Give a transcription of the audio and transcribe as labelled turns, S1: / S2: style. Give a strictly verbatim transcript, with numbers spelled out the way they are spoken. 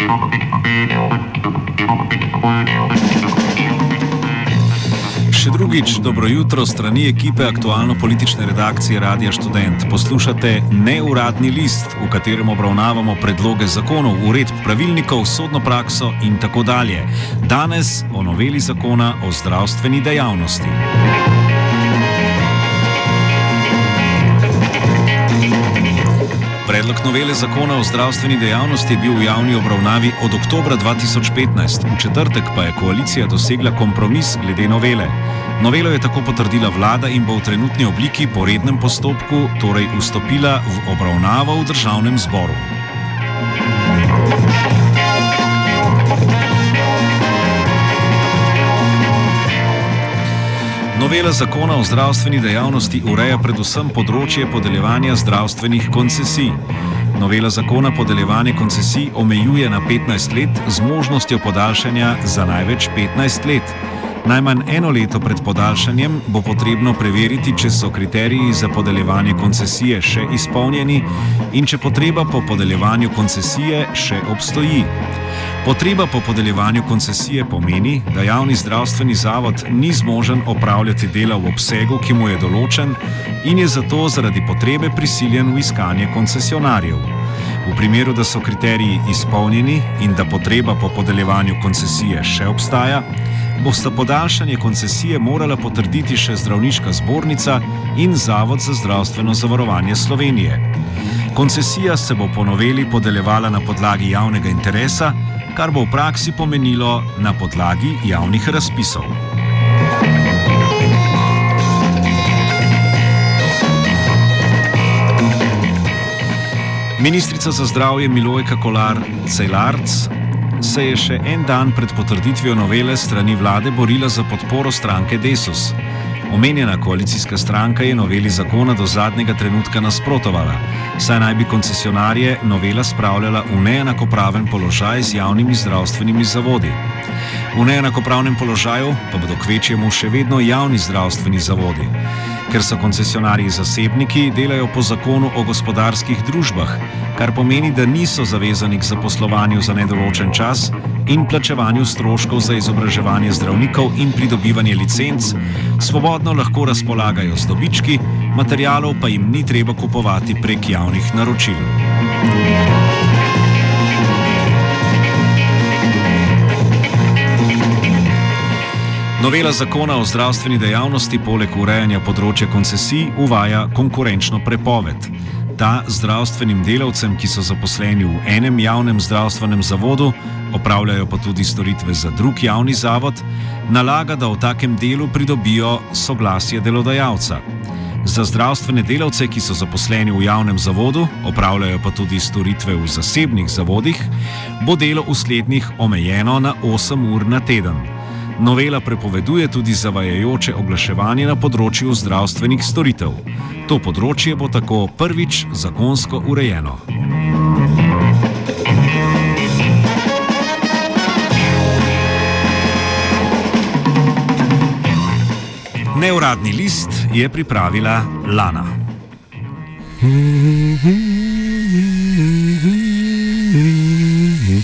S1: Še drugič, dobro jutro strani ekipe aktualno-politične redakcije Radia Študent. Poslušate neuradni list, v katerem obravnavamo predloge zakonov, uredb, pravilnikov, sodno prakso in tako dalje. Danes o noveli zakona o zdravstveni dejavnosti. Predlog novele zakona o zdravstveni dejavnosti je bil v javni obravnavi od oktobra dva tisoč petnajst, v četrtek pa je koalicija dosegla kompromis glede novele. Novelo je tako potrdila vlada in bo v trenutni obliki po rednem postopku, torej vstopila v obravnavo v državnem zboru. Novela zakona o zdravstveni dejavnosti ureja predvsem področje podeljevanja zdravstvenih koncesij. Novela zakona podeljevanje koncesij omejuje na petnajst let z možnostjo podaljšanja za največ petnajst let. Najmanj eno leto pred podaljšanjem bo potrebno preveriti, če so kriteriji za podeljevanje koncesije še izpolnjeni in če potreba po podeljevanju koncesije še obstoji. Potreba po podeljevanju koncesije pomeni, da javni zdravstveni zavod ni zmožen opravljati dela v obsegu, ki mu je določen, in je zato zaradi potrebe prisiljen v iskanje koncesionarjev. V primeru, da so kriteriji izpolnjeni in da potreba po podeljevanju koncesije še obstaja, bosta podaljšanje koncesije morala potrditi še Zdravniška zbornica in Zavod za zdravstveno zavarovanje Slovenije. Koncesija se bo po noveli podeljevala na podlagi javnega interesa, kar bo v praksi pomenilo na podlagi javnih razpisov. Ministrica za zdravje Milojka Kolar Celarc se je še en dan pred potrditvijo novele strani vlade borila za podporo stranke Desus. Omenjena koalicijska stranka je noveli zakona do zadnjega trenutka nasprotovala, saj naj bi koncesionarje novela spravljala v neenakopraven položaj z javnimi zdravstvenimi zavodi. V neenakopravnem položaju pa bodo kvečjemu še vedno javni zdravstveni zavodi. Ker so koncesionarji zasebniki, delajo po zakonu o gospodarskih družbah, kar pomeni, da niso zavezani k zaposlovanju za nedoločen čas in plačevanju stroškov za izobraževanje zdravnikov in pridobivanje licenc, svobodno lahko razpolagajo z dobički, materialov pa jim ni treba kupovati prek javnih naročil. Novela zakona o zdravstveni dejavnosti poleg urejanja področja koncesij uvaja konkurenčno prepoved. Ta zdravstvenim delavcem, ki so zaposleni v enem javnem zdravstvenem zavodu, opravljajo pa tudi storitve za drug javni zavod, nalaga, da v takem delu pridobijo soglasje delodajalca. Za zdravstvene delavce, ki so zaposleni v javnem zavodu, opravljajo pa tudi storitve v zasebnih zavodih, bo delo v slednjih omejeno na osem ur na teden. Novela prepoveduje tudi zavajajoče oglaševanje na področju zdravstvenih storitev. To področje bo tako prvič zakonsko urejeno. Neuradni list je pripravila Lana.